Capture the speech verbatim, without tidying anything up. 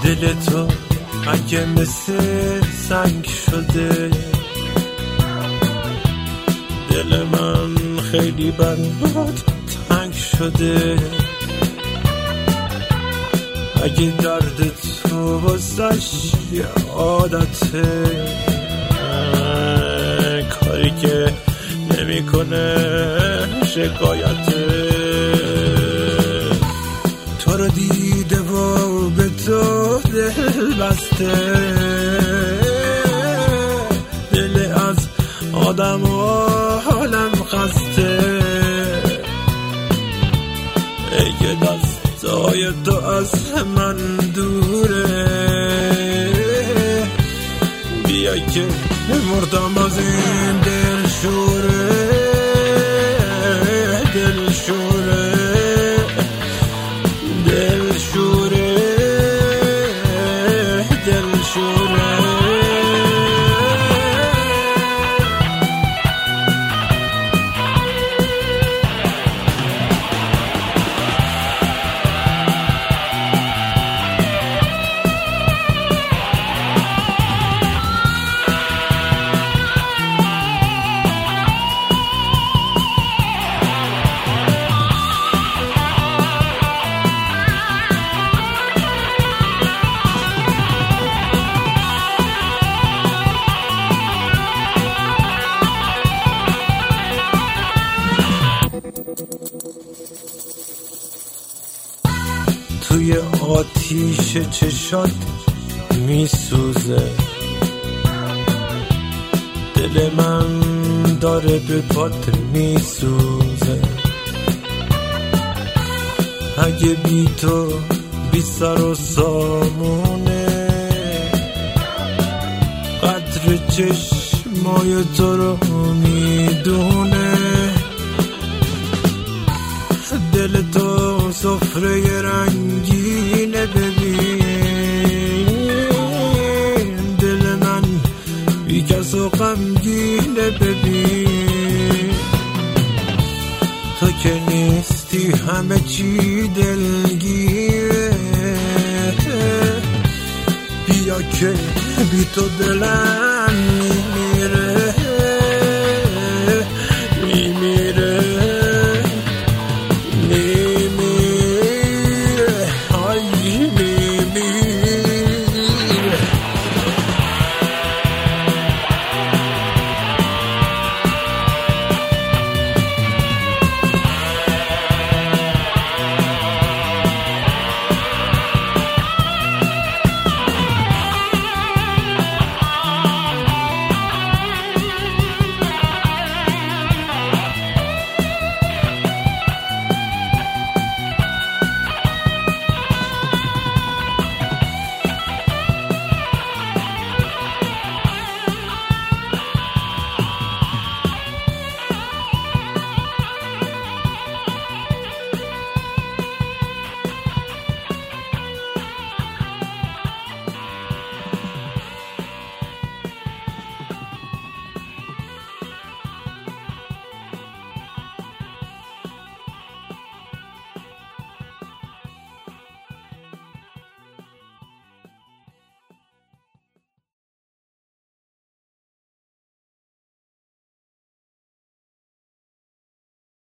دل تو اگه مثل سنگ شده، دل من خیلی برات تنگ شده. اگه درد تو واسش یه عادته، کاری که نمی کنه شکایته. تو رو دیده و به تو دل بسته، دل از آدم و حالم خسته. ای دستای تو از من دوره، بیا که مردم از این دل شوره. دل شوره دل شوره دل شوره. توی آتیش چشات میسوزه، دل من داره به پات میسوزه. اگه بی تو بی سر و سامونه، قدر چشمای تو رو میدونه. دل تو سفره رنگینه ببین، دل من بی کس و غمگینه ببین. تو که نیستی همه چی دلگیره، بیا که بی تو دلم